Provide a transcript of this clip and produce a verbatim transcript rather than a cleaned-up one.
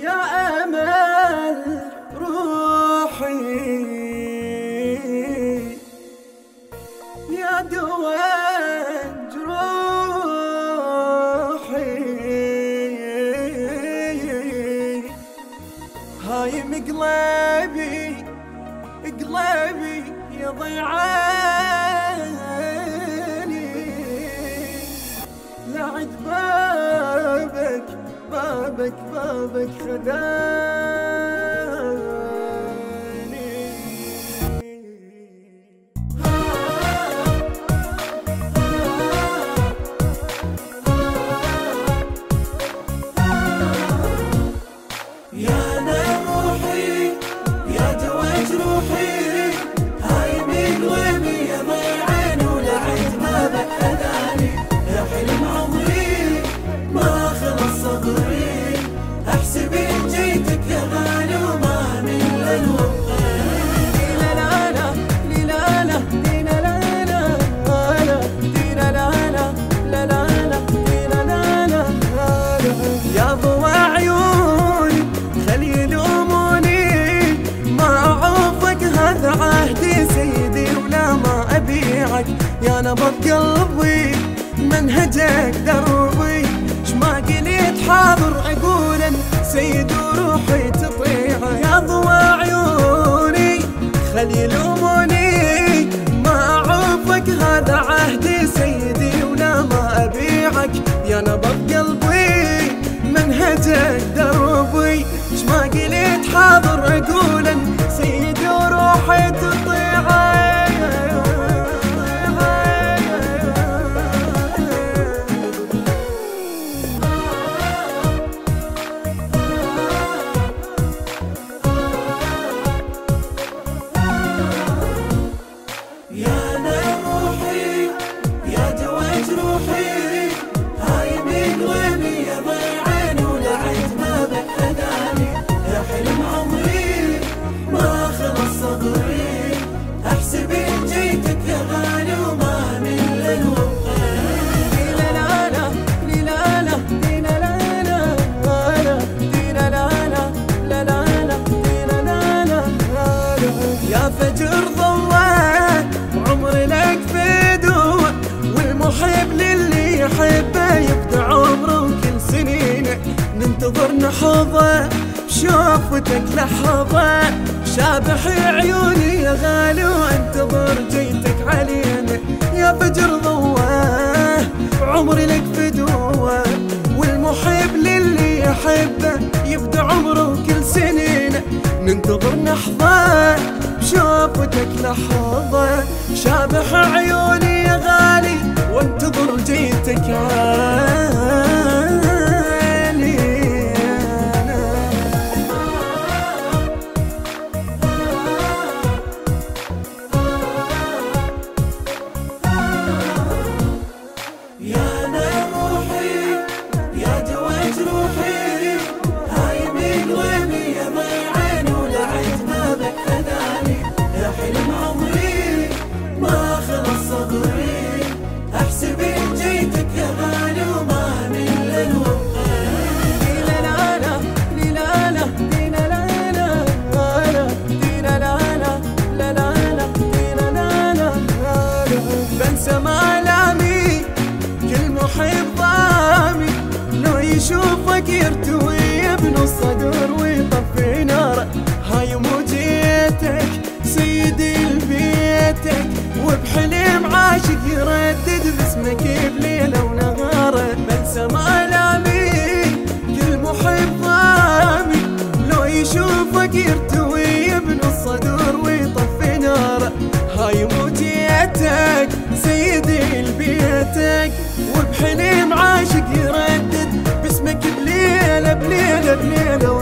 يا أمل روحي يا دواء جروحي هاي مقلبي قلبي يا ضيعاني لعد بابك بابك بابك خداني. يا روحي يا دوا جروحي هاي مقلبي يا ضيعان ولعد بابك خداني يا حلم عمري ما خلص صبري احسب ان جيتك يا غالي وما من للوطن. لا لا لا لا لا لا لا لا لا لا يا ضوى عيوني خلي يلوموني ما اعوفك هذا عهدي سيدي ولا ما ابيعك يا نبض قلبي منهجك دربي شما قلت حاضر اقول سيد وروحي تطيعه يا ضوى عيوني خلي يلوموني ما اعوفك هذا عهدي سيدي ولا ما ابيعك يا نبض قلبي منهجك دربي شما قلت حاضر اقول سيد وروحي تطيعه. يا فجر ضواه وعمري لك فدوه والمحب للي يحبه يبدع عمره وكل سنينه ننتظر نحظه بشوفتك لحظه شابح عيوني يا غالي وانتظر جيتك علينا يا فجر ضواه وعمري لك فدوه والمحب للي يحبه يبدع عمره وكل سنينه ننتظر نحظه شوفتك لحظة شابح عيوني يا غالي وانتظر جيتك علي. يا روحي يا دوا جروحي هاي مقلبي يا ضيعان ولعد بابك خداني يا حلم عمري ما خلص صبري احسب ان جيتك يا غالي وما من للوطن. لا لا لا لا لا لا لا لا بنسى مالامي كل محب ضامي لو يشوفك يرتوي بنص صدر ويطفي ناره هاي موجيتك سيدي لبيتك وبحلم عاشق يردد باسمك بليله ونهاره بنسى مالامي كل محب ضامي لو يشوفك يرتوي بنص صدر ويطفي ناره هاي موجيتك سيدي لبيتك وبحلم عاشق يردد باسمك بليله بليله بليله